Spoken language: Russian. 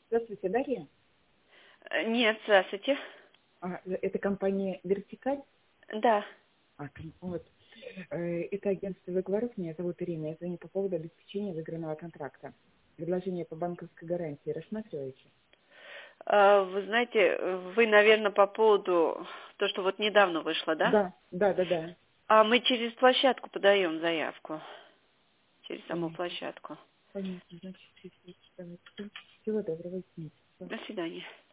Здравствуйте, Дарья. Нет, здравствуйте. Это компания «Вертикаль». Да. Вот. Это агентство «Выговоров». Меня зовут Ирина. Я звоню по поводу обеспечения выигранного контракта. Предложение по банковской гарантии рассматриваете? Вы знаете, вы, наверное, по поводу то, что вот недавно вышло, да? Да. А мы через площадку подаем заявку. Через саму Понятно. площадку. Понятно. Значит, всего доброго. Извините. До свидания.